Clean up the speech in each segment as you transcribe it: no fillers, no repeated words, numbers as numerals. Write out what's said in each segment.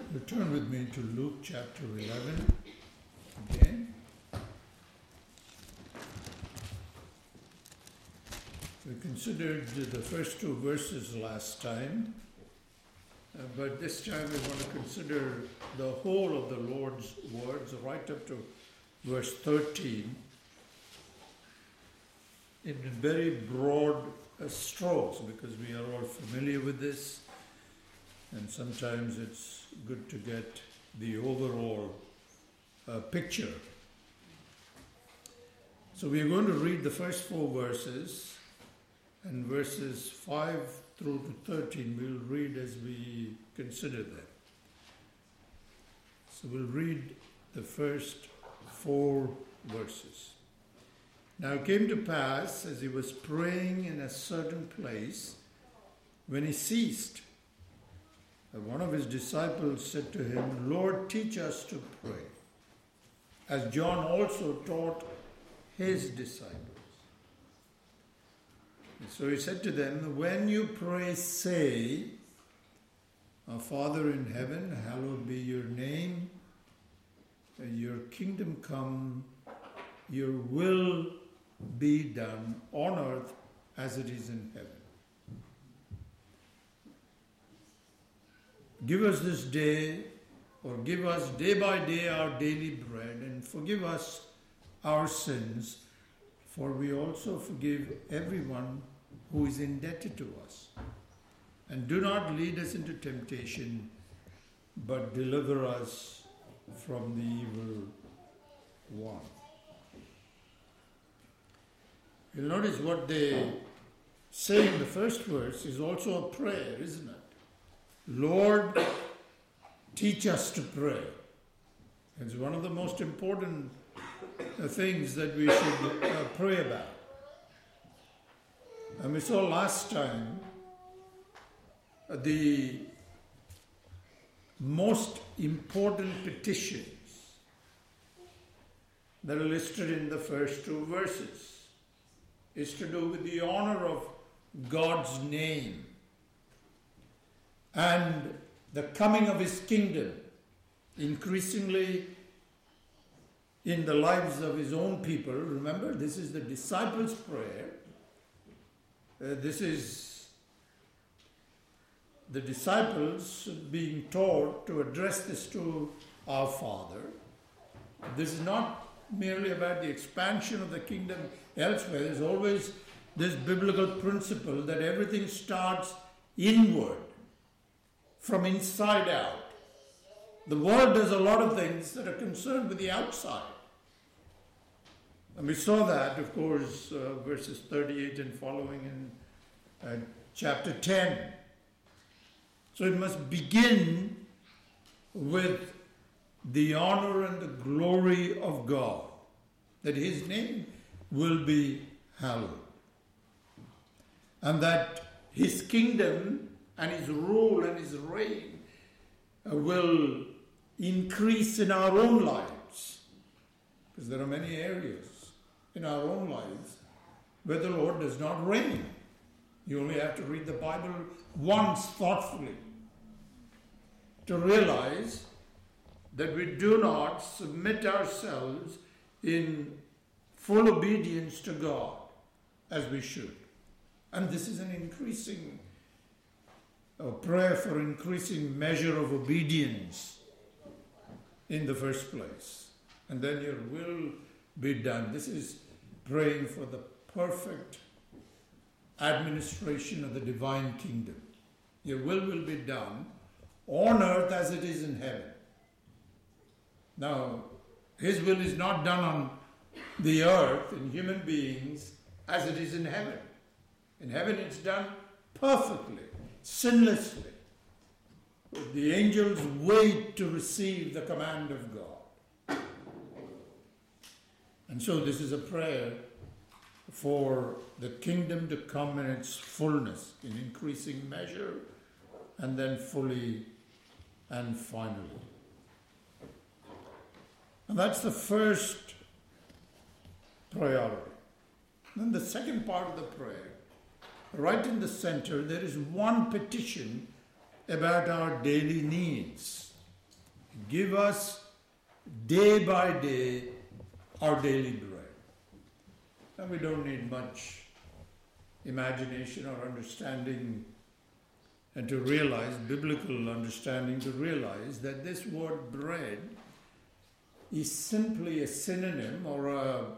Turn with me to Luke chapter 11 again. We considered the first two verses last time, but this time we want to consider the whole of the Lord's words right up to verse 13 in very broad strokes, because we are all familiar with this, and sometimes it's good to get the overall picture. So we are going to read the first four verses, and verses 5 through to 13 we'll read as we consider them. So we'll read the first four verses. Now it came to pass, as he was praying in a certain place, when he ceased, one of his disciples said to him, "Lord, teach us to pray, as John also taught his disciples." And so he said to them, "When you pray, say, Our Father in heaven, hallowed be your name. Your kingdom come, your will be done on earth as it is in heaven. Give us this day, or give us day by day our daily bread, and forgive us our sins, for we also forgive everyone who is indebted to us. And do not lead us into temptation, but deliver us from the evil one." You'll notice what they say in the first verse is also a prayer, isn't it? Lord, teach us to pray. It's one of the most important things that we should pray about. And we saw last time the most important petitions that are listed in the first two verses is to do with the honor of God's name and the coming of his kingdom increasingly in the lives of his own people. Remember, this is the disciples' prayer. This is the disciples being taught to address this to our Father. This is not merely about the expansion of the kingdom elsewhere. There's always this biblical principle that everything starts inward, from inside out. The world does a lot of things that are concerned with the outside. And we saw that, of course, verses 38 and following in chapter 10. So it must begin with the honor and the glory of God, that his name will be hallowed, and that his kingdom and his rule and his reign will increase in our own lives. Because there are many areas in our own lives where the Lord does not reign. You only have to read the Bible once thoughtfully to realize that we do not submit ourselves in full obedience to God as we should. And this is an increasing prayer for increasing measure of obedience in the first place. And then your will be done. This is praying for the perfect administration of the divine kingdom. Your will be done on earth as it is in heaven. Now, his will is not done on the earth in human beings as it is in heaven. In heaven it's done perfectly, sinlessly. The angels wait to receive the command of God. And so this is a prayer for the kingdom to come in its fullness, in increasing measure, and then fully and finally. And that's the first priority. Then the second part of the prayer, right in the center, there is one petition about our daily needs. Give us day by day our daily bread. And we don't need much imagination or understanding and to realize, biblical understanding to realize that this word bread is simply a synonym or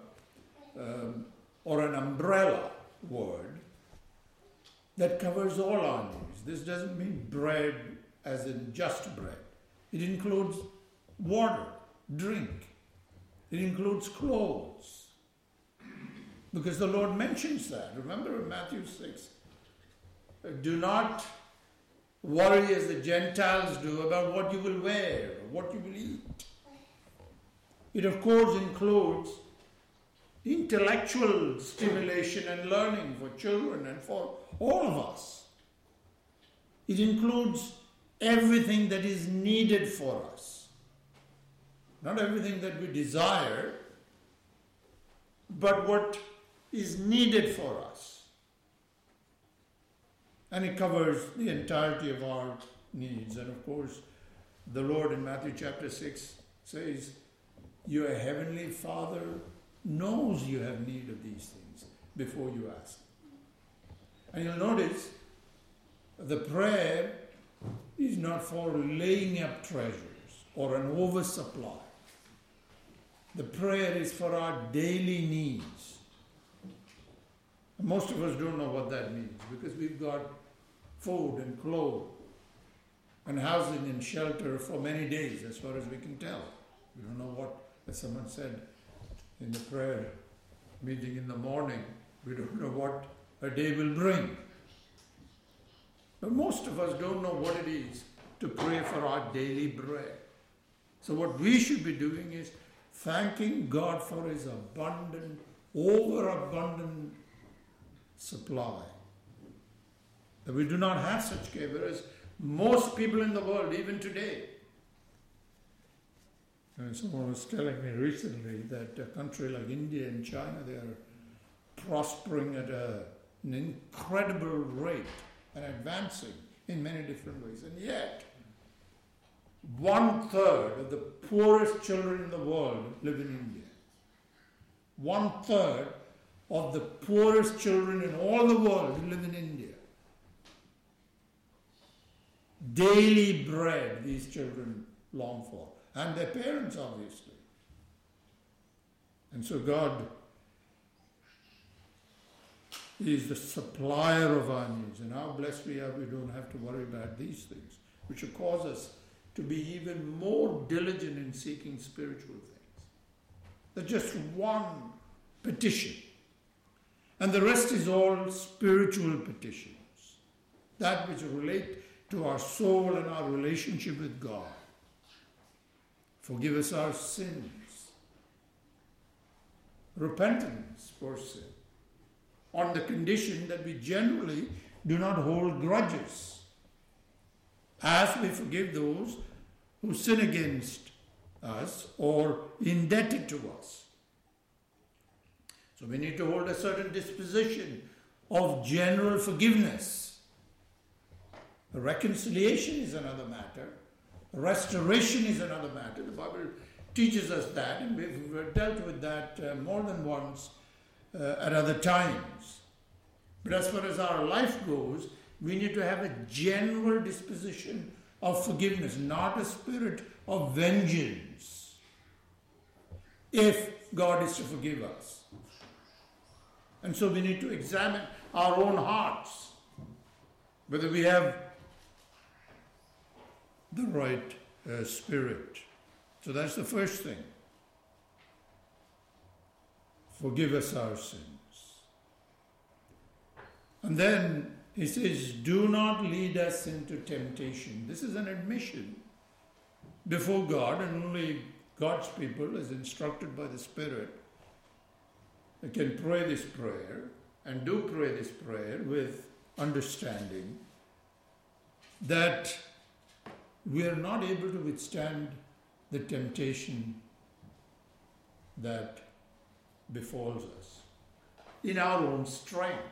an umbrella word that covers all our needs. This doesn't mean bread as in just bread. It includes water, drink. It includes clothes. Because the Lord mentions that. Remember in Matthew 6, do not worry as the Gentiles do about what you will wear or what you will eat. It of course includes intellectual stimulation and learning for children and for all of us. It includes everything that is needed for us. Not everything that we desire, but what is needed for us. And it covers the entirety of our needs. And of course, the Lord in Matthew chapter 6 says, your heavenly Father knows you have need of these things before you ask. And you'll notice the prayer is not for laying up treasures or an oversupply. The prayer is for our daily needs. Most of us don't know what that means because we've got food and clothes and housing and shelter for many days as far as we can tell. We don't know what, as someone said in the prayer meeting in the morning, we don't know what a day will bring. But most of us don't know what it is to pray for our daily bread. So what we should be doing is thanking God for His abundant, overabundant supply. That we do not have such care, whereas most people in the world, even today, and someone was telling me recently that a country like India and China, they are prospering at an incredible rate and advancing in many different ways. And yet, 1/3 of the poorest children in the world live in India. 1/3 of the poorest children in all the world live in India. Daily bread these children long for. And their parents, obviously. And so God is the supplier of our needs. And how blessed we are, we don't have to worry about these things, which will cause us to be even more diligent in seeking spiritual things. There's just one petition. And the rest is all spiritual petitions. That which relate to our soul and our relationship with God. Forgive us our sins. Repentance for sin. On the condition that we generally do not hold grudges. As we forgive those who sin against us or indebted to us. So we need to hold a certain disposition of general forgiveness. Reconciliation is another matter. Restoration is another matter. The Bible teaches us that, and we've dealt with that more than once at other times. But as far as our life goes, we need to have a general disposition of forgiveness, not a spirit of vengeance, if God is to forgive us. And so we need to examine our own hearts, whether we have the right spirit. So that's the first thing. Forgive us our sins. And then he says, do not lead us into temptation. This is an admission before God, and only God's people, as instructed by the Spirit, can pray this prayer and do pray this prayer with understanding that we are not able to withstand the temptation that befalls us in our own strength.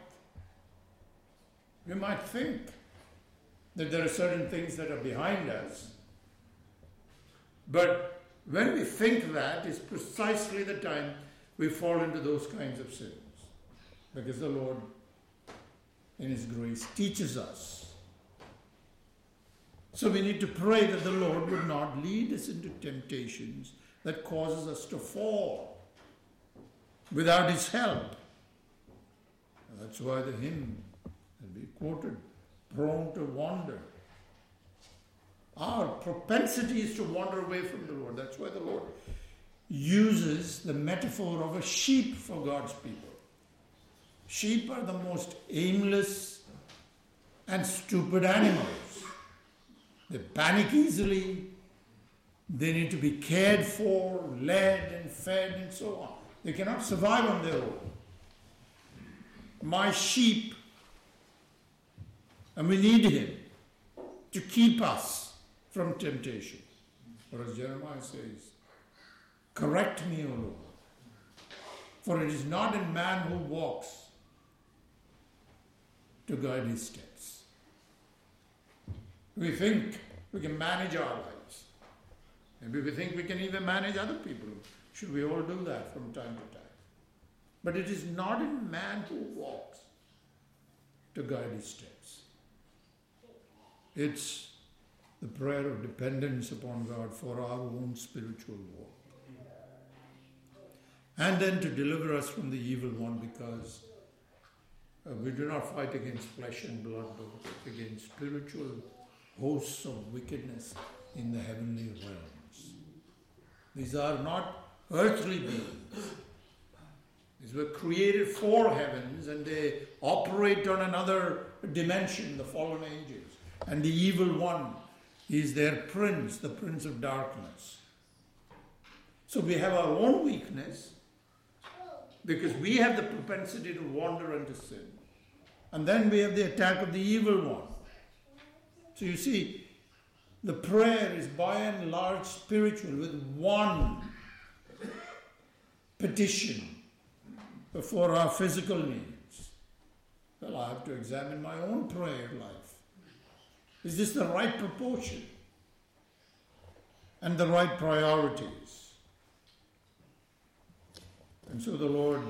We might think that there are certain things that are behind us, But when we think that is precisely the time we fall into those kinds of sins. Because the Lord, in His grace, teaches us. So we need to pray that the Lord would not lead us into temptations that causes us to fall without His help. And that's why the hymn that we quoted, prone to wander. Our propensity is to wander away from the Lord. That's why the Lord uses the metaphor of a sheep for God's people. Sheep are the most aimless and stupid animals. They panic easily. They need to be cared for, led and fed and so on. They cannot survive on their own. My sheep, and we need Him to keep us from temptation. Or as Jeremiah says, correct me, O Lord, for it is not in man who walks to guide his steps. We think we can manage our lives. Maybe we think we can even manage other people. Should we all do that from time to time? But it is not in man who walks to guide his steps. It's the prayer of dependence upon God for our own spiritual walk. And then to deliver us from the evil one, because we do not fight against flesh and blood, but against spiritual hosts of wickedness in the heavenly realms. These are not earthly beings. These were created for heavens, and they operate on another dimension, the fallen angels. And the evil one is their prince, the prince of darkness. So we have our own weakness, because we have the propensity to wander into sin. And then we have the attack of the evil one. So you see, the prayer is by and large spiritual, with one petition for our physical needs. Well, I have to examine my own prayer life. Is this the right proportion? And the right priorities? And so the Lord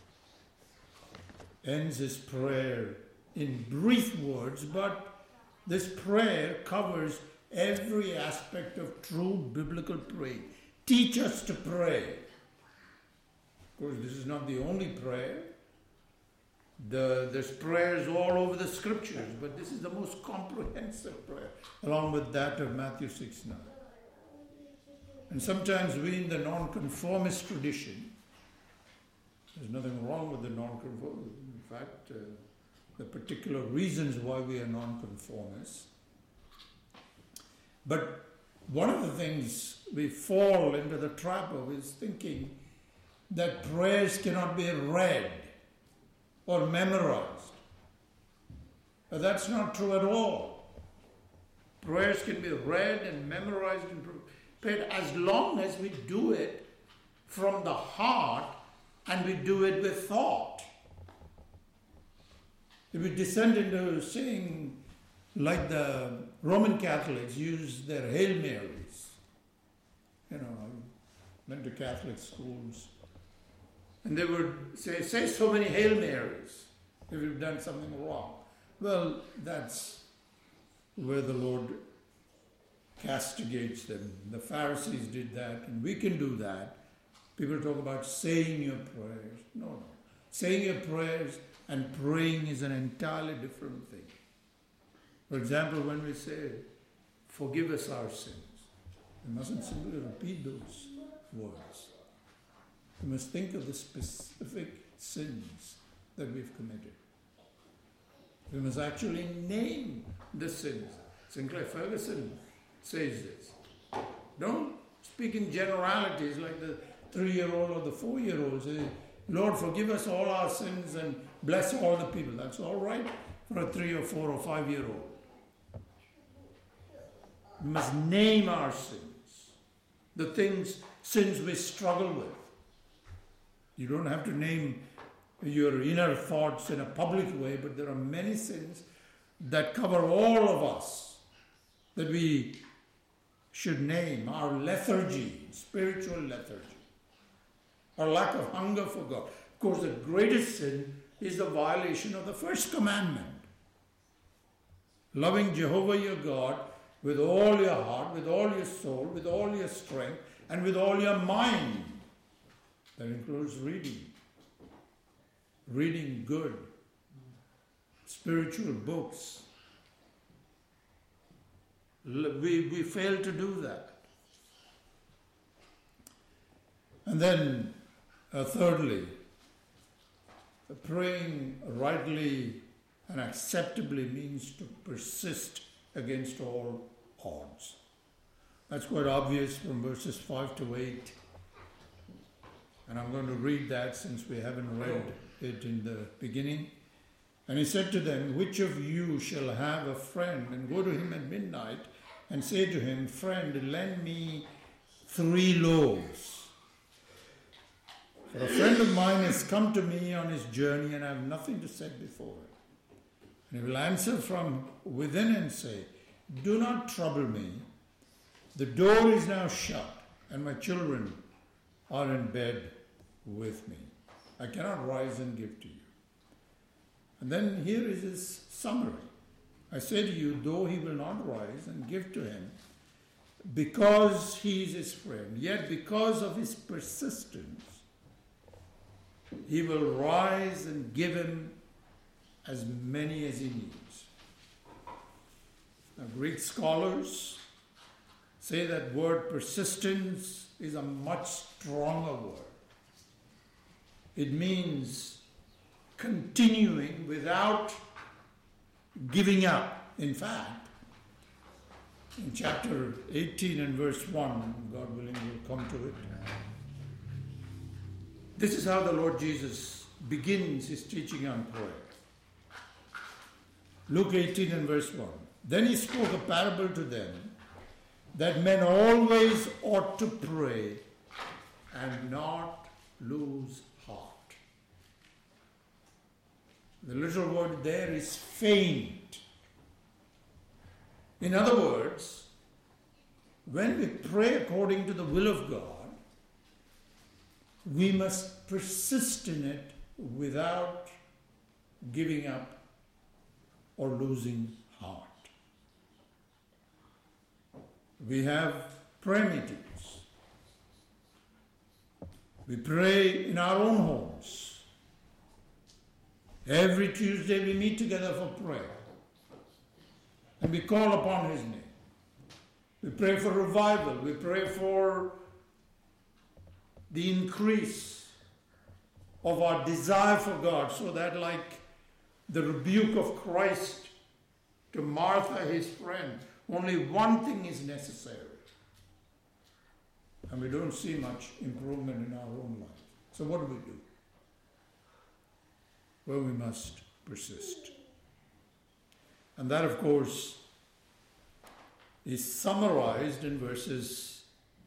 ends His prayer in brief words, but this prayer covers every aspect of true biblical praying. Teach us to pray. Of course, this is not the only prayer. There's prayers all over the scriptures, but this is the most comprehensive prayer, along with that of Matthew 6:9. And sometimes we in the nonconformist tradition, there's nothing wrong with the nonconformist. In fact, the particular reasons why we are nonconformists. But one of the things we fall into the trap of is thinking that prayers cannot be read or memorized. But that's not true at all. Prayers can be read and memorized and prayed as long as we do it from the heart and we do it with thought. If we descend into saying, like the Roman Catholics use their Hail Marys. You know, I went to Catholic schools. And they would say so many Hail Marys if you've done something wrong. Well, that's where the Lord castigates them. The Pharisees did that, and we can do that. People talk about saying your prayers. No. Saying your prayers and praying is an entirely different thing. For example, when we say, forgive us our sins, we mustn't simply repeat those words. We must think of the specific sins that we've committed. We must actually name the sins. Sinclair Ferguson says this. Don't speak in generalities like the 3-year-old or the 4-year-old. Say, Lord, forgive us all our sins and bless all the people. That's all right for a 3 or 4 or 5-year-old. We must name our sins. The sins we struggle with. You don't have to name your inner thoughts in a public way, but there are many sins that cover all of us, that we should name our lethargy, spiritual lethargy, our lack of hunger for God. Of course, the greatest sin is the violation of the first commandment. Loving Jehovah your God with all your heart, with all your soul, with all your strength, and with all your mind. That includes reading. Reading good, spiritual books. We fail to do that. And then, thirdly, praying rightly and acceptably means to persist against all odds. That's quite obvious from verses 5 to 8. And I'm going to read that since we haven't read it in the beginning. And he said to them, which of you shall have a friend and go to him at midnight and say to him, friend, lend me 3 loaves. For a friend of mine has come to me on his journey and I have nothing to set before him. And he will answer from within and say, do not trouble me. The door is now shut and my children are in bed with me. I cannot rise and give to you. And then here is his summary. I say to you, though he will not rise and give to him, because he is his friend, yet because of his persistence, he will rise and give him as many as he needs. Now, Greek scholars say that word persistence is a much stronger word. It means continuing without giving up. In fact, in chapter 18 and verse 1, God willing we'll come to it. This is how the Lord Jesus begins his teaching on prayer. Luke 18 and verse 1. Then he spoke a parable to them that men always ought to pray and not lose heart. The literal word there is faint. In other words, when we pray according to the will of God, we must persist in it without giving up or losing heart. We have prayer meetings. We pray in our own homes. Every Tuesday we meet together for prayer. And we call upon his name. We pray for revival. We pray for the increase of our desire for God, so that like the rebuke of Christ to Martha, his friend, only one thing is necessary. And we don't see much improvement in our own life. So what do? Well, we must persist. And that, of course, is summarized in verses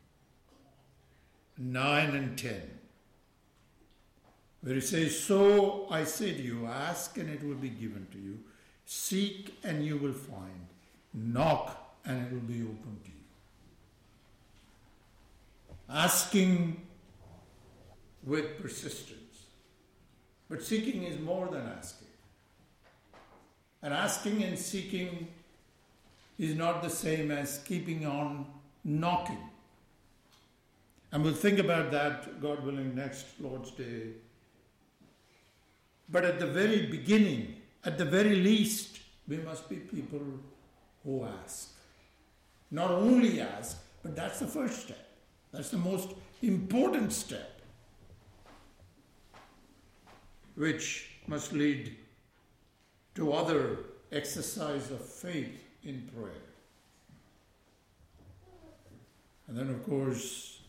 9 and 10, where it says, so I say to you, ask and it will be given to you. Seek and you will find. Knock and it will be opened to you. Asking with persistence. But seeking is more than asking. And asking and seeking is not the same as keeping on knocking. And we'll think about that, God willing, next Lord's Day. But at the very beginning, at the very least, we must be people who ask. Not only ask, but that's the first step. That's the most important step, which must lead to other exercise of faith in prayer. And then, of course,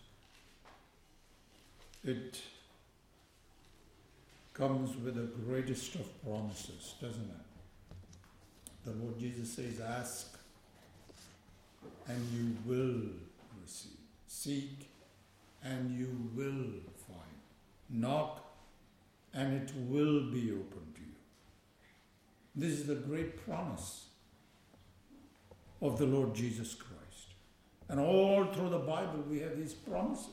it comes with the greatest of promises, doesn't it? The Lord Jesus says, ask and you will receive. Seek and you will find. Knock and it will be open to you. This is the great promise of the Lord Jesus Christ. And all through the Bible we have these promises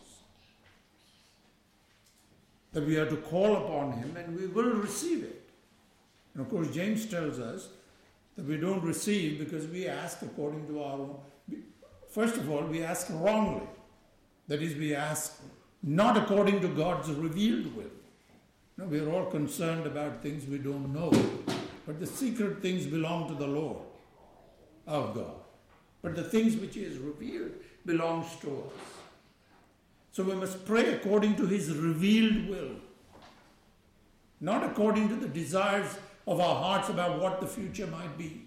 that we are to call upon Him and we will receive it. And of course James tells us that we don't receive because we ask according to our own. First of all, we ask wrongly. That is, we ask not according to God's revealed will. No, we are all concerned about things we don't know. But the secret things belong to the Lord, our God. But the things which He has revealed belongs to us. So we must pray according to His revealed will. Not according to the desires of our hearts about what the future might be.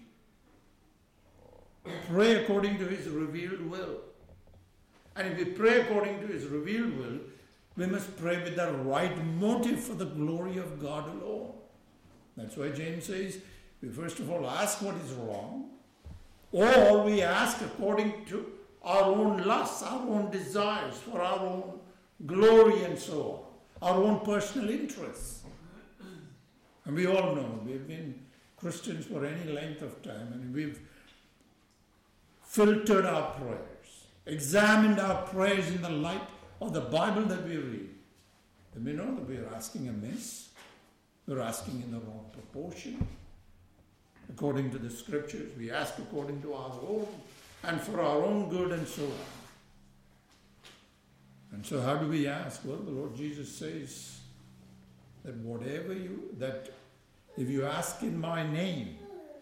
Pray according to His revealed will. And if we pray according to His revealed will, we must pray with the right motive for the glory of God alone. That's why James says, we first of all ask what is wrong, or we ask according to our own lusts, our own desires, for our own glory and so on, our own personal interests. And we all know, we've been Christians for any length of time, and we've filtered our prayers, examined our prayers in the light of the Bible that we read. And we know that we are asking amiss. We're asking in the wrong proportion. According to the Scriptures, we ask according to our own and for our own good and so on. And so how do we ask? Well, the Lord Jesus says that if you ask in my name,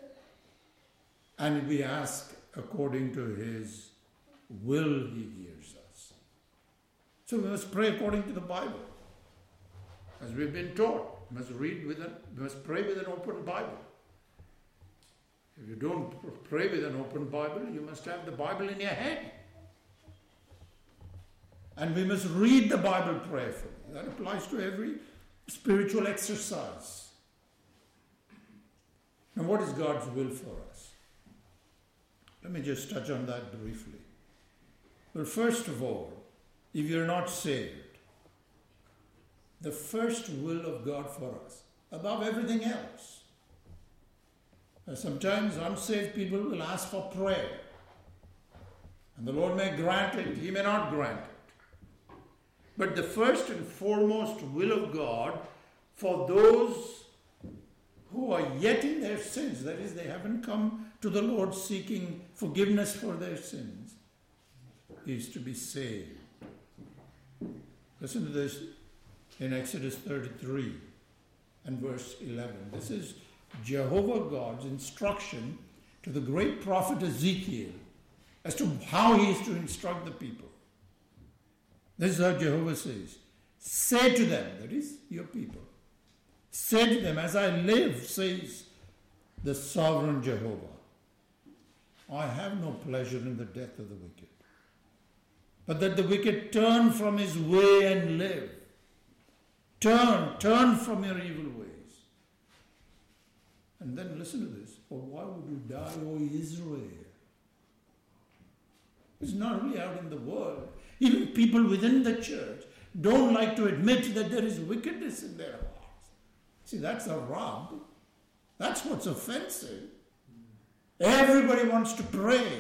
and we ask according to His will, He hears us. So we must pray according to the Bible. As we've been taught, we must pray with an open Bible. If you don't pray with an open Bible, you must have the Bible in your head. And we must read the Bible prayerfully. That applies to every spiritual exercise. Now, what is God's will for us? Let me just touch on that briefly. Well, first of all, if you're not saved, the first will of God for us, above everything else. Sometimes unsaved people will ask for prayer. And the Lord may grant it, He may not grant it. But the first and foremost will of God for those who are yet in their sins, that is, they haven't come to the Lord seeking forgiveness for their sins, is to be saved. Listen to this in Exodus 33 and verse 11. This is Jehovah God's instruction to the great prophet Ezekiel as to how he is to instruct the people. This is how Jehovah says, say to them, that is, your people, say to them, as I live, says the sovereign Jehovah, I have no pleasure in the death of the wicked, but that the wicked turn from his way and live. Turn from your evil ways. And then listen to this. For why would you die, O Israel? It's not only out in the world. Even people within the church don't like to admit that there is wickedness in their hearts. See, that's a rub. That's what's offensive. Everybody wants to pray.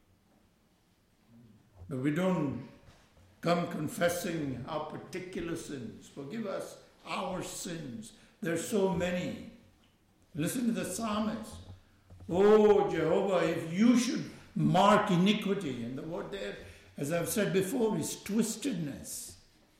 But we don't come confessing our particular sins. Forgive us our sins. There's so many. Listen to the psalmist. Oh, Jehovah, if you should mark iniquity, and the word there, as I've said before, is twistedness.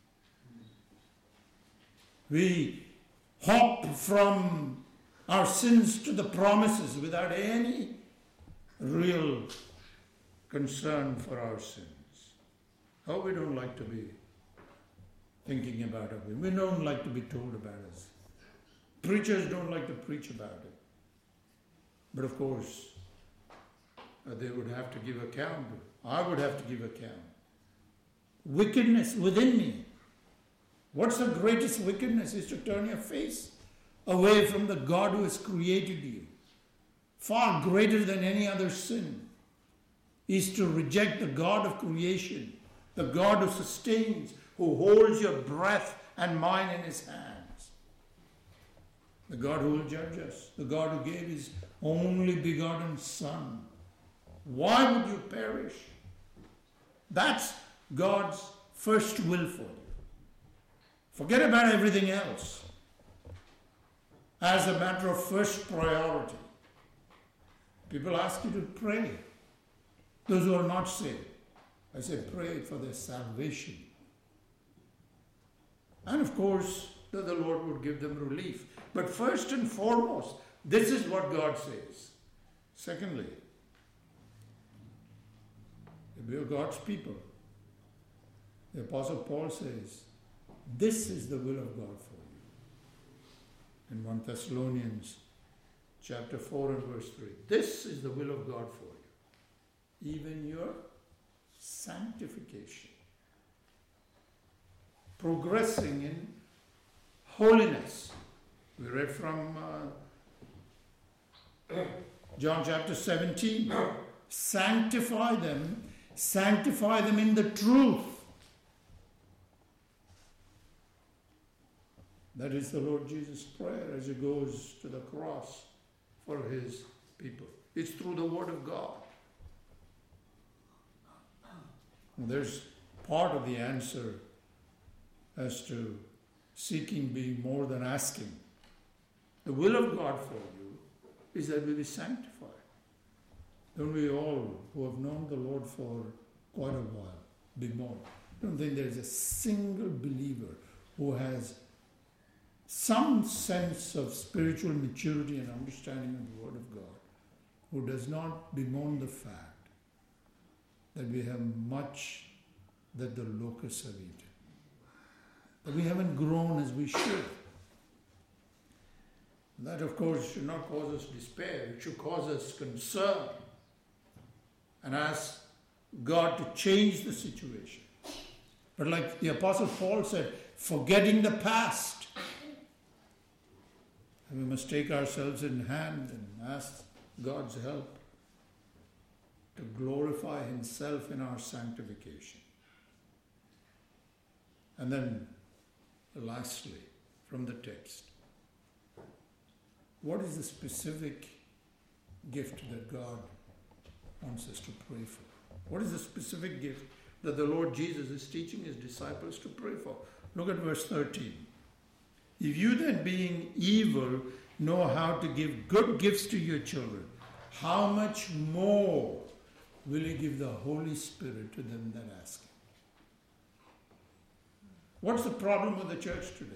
We hop from our sins to the promises without any real concern for our sins. Oh, we don't like to be thinking about it. We don't like to be told about it. Preachers don't like to preach about it. But of course, they would have to give account. I would have to give account. Wickedness within me. What's the greatest wickedness? Is to turn your face away from the God who has created you. Far greater than any other sin is to reject the God of creation, the God who sustains, who holds your breath and mine in His hands. The God who will judge us, the God who gave His only begotten Son. Why would you perish? That's God's first will for you. Forget about everything else. As a matter of first priority. People ask you to pray. Those who are not saved. I say pray for their salvation. And of course, that the Lord would give them relief. But first and foremost, this is what God says. Secondly, if we are God's people, the Apostle Paul says, this is the will of God for you. In 1 Thessalonians chapter 4 and verse 3. This is the will of God for you. Even your sanctification. Progressing in holiness. We read from John chapter 17. Sanctify them in the truth. That is the Lord Jesus' prayer as he goes to the cross for his people. It's through the Word of God. And there's part of the answer as to seeking being more than asking. The will of God for you is that we be sanctified. Don't we all who have known the Lord for quite a while be more? I don't think there's a single believer who has some sense of spiritual maturity and understanding of the Word of God who does not bemoan the fact that we have much that the locusts have eaten. That we haven't grown as we should. That, of course, should not cause us despair. It should cause us concern and ask God to change the situation. But like the Apostle Paul said, forgetting the past, we must take ourselves in hand and ask God's help to glorify Himself in our sanctification. And then, lastly, from the text, what is the specific gift that God wants us to pray for? What is the specific gift that the Lord Jesus is teaching His disciples to pray for? Look at verse 13. If you then, being evil, know how to give good gifts to your children, how much more will He give the Holy Spirit to them that ask Him? What's the problem with the church today?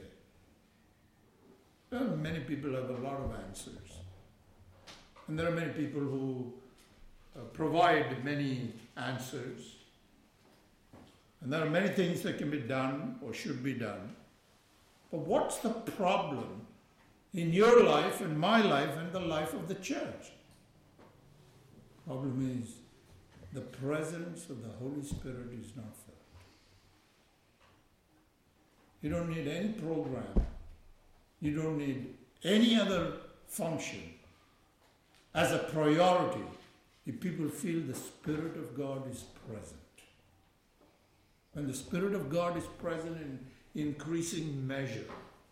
Well, many people have a lot of answers. And there are many people who provide many answers. And there are many things that can be done or should be done. But what's the problem in your life and my life and the life of the church? The problem is the presence of the Holy Spirit is not felt. You don't need any program. You don't need any other function as a priority if people feel the Spirit of God is present. When the Spirit of God is present in increasing measure,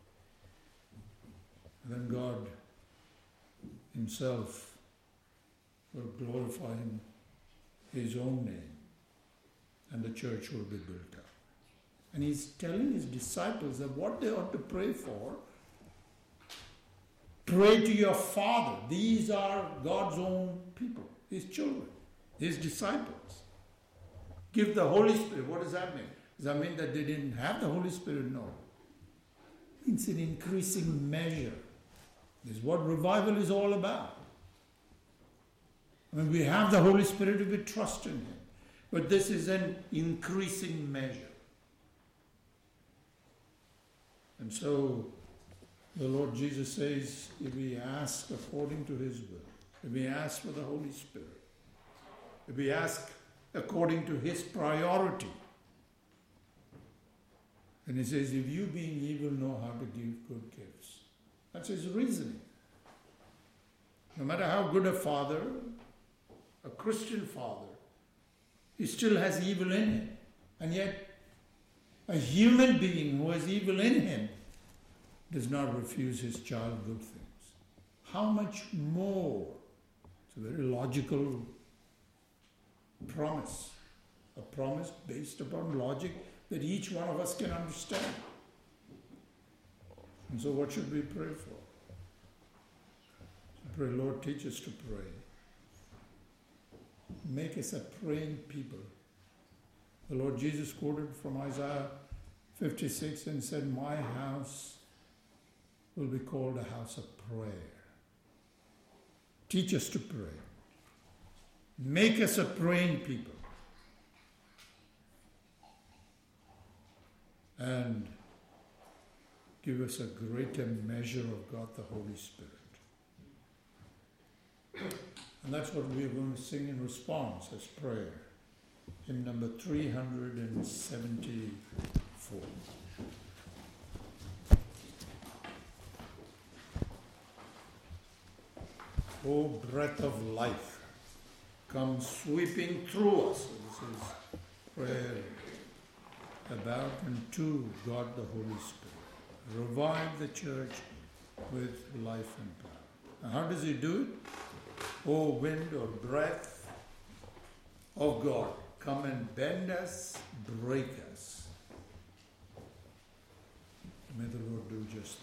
then God Himself will glorify His own name and the church will be built up. And He's telling His disciples that what they ought to pray for, pray to your Father. These are God's own people, His children, His disciples. Give the Holy Spirit. What does that mean? Does that mean that they didn't have the Holy Spirit? No. It means in increasing measure. This is what revival is all about. I mean, we have the Holy Spirit if we trust in Him. But this is an increasing measure. And so the Lord Jesus says, if we ask according to His will, if we ask for the Holy Spirit, if we ask according to His priority, and He says, if you being evil know how to give good gifts. That's His reasoning. No matter how good a father, a Christian father, he still has evil in him. And yet, a human being who has evil in him does not refuse his child good things. How much more? It's a very logical promise, a promise based upon logic that each one of us can understand. And so what should we pray for? Pray, Lord, teach us to pray. Make us a praying people. The Lord Jesus quoted from Isaiah 56 and said, my house will be called a house of prayer. Teach us to pray. Make us a praying people. And give us a greater measure of God, the Holy Spirit. And that's what we are going to sing in response as prayer. Hymn number 374. O breath of life, come sweeping through us. This is prayer about and to God the Holy Spirit. Revive the church with life and power. Now, how does he do it? O wind or breath of God, come and bend us, break us. May the Lord do just that.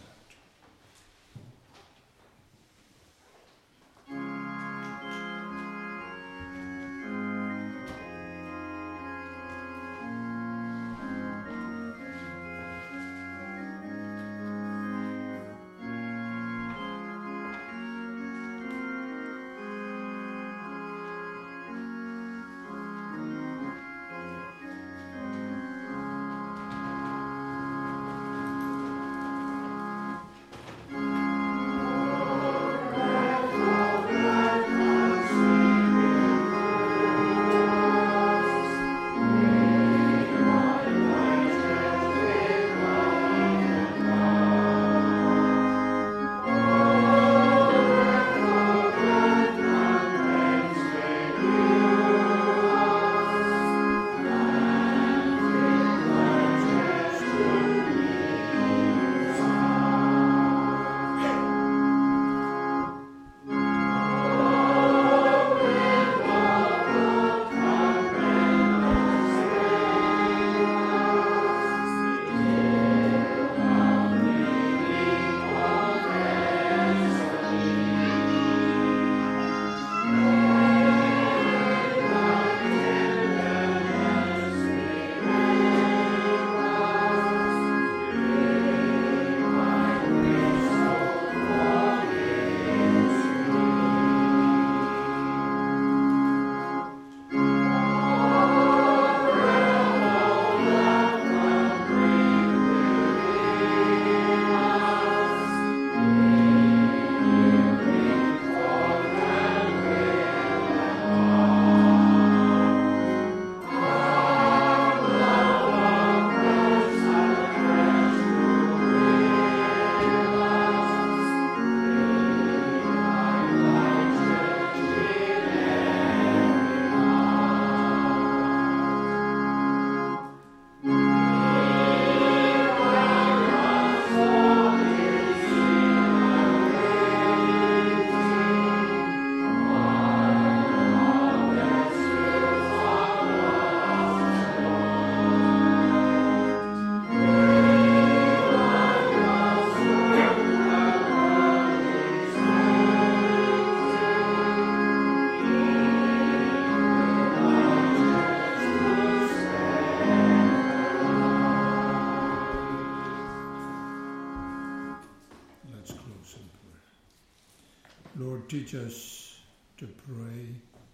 Lord, teach us to pray.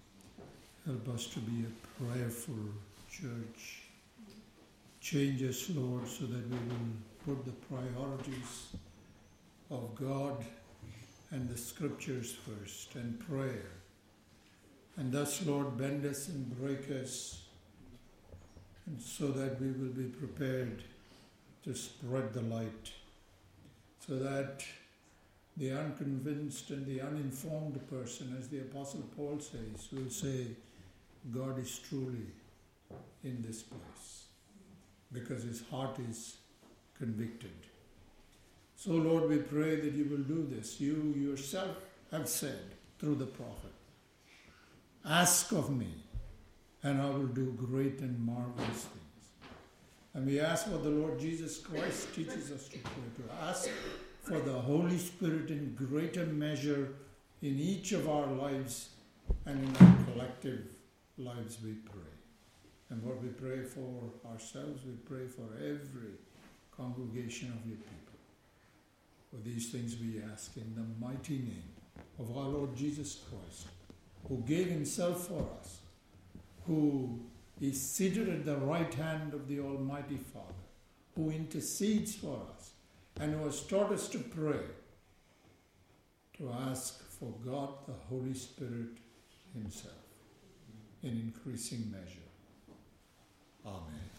Help us to be a prayerful church. Change us, Lord, so that we will put the priorities of God and the Scriptures first, and prayer. And thus, Lord, bend us and break us, and so that we will be prepared to spread the light, so that the unconvinced and the uninformed person, as the Apostle Paul says, will say, God is truly in this place, because his heart is convicted. So, Lord, we pray that you will do this. You yourself have said through the prophet, ask of me, and I will do great and marvelous things. And we ask what the Lord Jesus Christ teaches us to pray, to ask for the Holy Spirit in greater measure in each of our lives and in our collective lives, we pray. And what we pray for ourselves, we pray for every congregation of your people. For these things we ask in the mighty name of our Lord Jesus Christ, who gave himself for us, who is seated at the right hand of the Almighty Father, who intercedes for us, and who has taught us to pray, to ask for God the Holy Spirit himself in increasing measure. Amen.